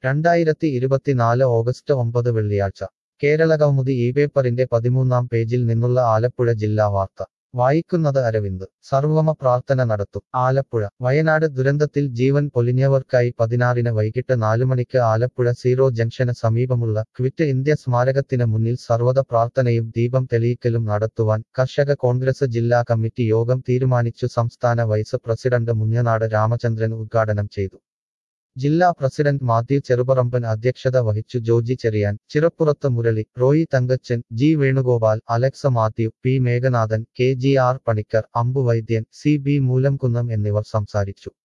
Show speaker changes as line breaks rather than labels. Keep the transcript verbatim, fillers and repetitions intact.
രണ്ടായിരത്തി ഇരുപത്തിനാല് ഓഗസ്റ്റ് ഒമ്പത് വെള്ളിയാഴ്ച കേരളകൗമുദി ഈ പേപ്പറിന്റെ പതിമൂന്നാം പേജിൽ നിന്നുള്ള ആലപ്പുഴ ജില്ലാ വാർത്ത വായിക്കുന്നത് അരവിന്ദ് സർവമ പ്രാർത്ഥന നടത്തും ആലപ്പുഴ വയനാട് ദുരന്തത്തിൽ ജീവൻ പൊലിഞ്ഞവർക്കായി പതിനാറിന് വൈകിട്ട് നാലുമണിക്ക് ആലപ്പുഴ സീറോ ജംഗ്ഷന് സമീപമുള്ള ക്വിറ്റ് ഇന്ത്യ സ്മാരകത്തിന് മുന്നിൽ സർവ്വത പ്രാർത്ഥനയും ദീപം തെളിയിക്കലും നടത്തുവാൻ കർഷക കോൺഗ്രസ് ജില്ലാ കമ്മിറ്റി യോഗം തീരുമാനിച്ചു. സംസ്ഥാന വൈസ് പ്രസിഡന്റ് മുഞ്ഞനാട് രാമചന്ദ്രൻ ഉദ്ഘാടനം ചെയ്തു. ജില്ലാ പ്രസിഡന്റ് മാത്യു ചെറുപറമ്പൻ അധ്യക്ഷത വഹിച്ചു. Joji Cheriyan, Chirappurathu Murali, Roy Thankachan, G Venugopal, Alex Mathew, P Meghanathan, K G R Panicker, Ambu Vaidyan, C B Moolamkunnam എന്നിവർ സംസാരിച്ചു.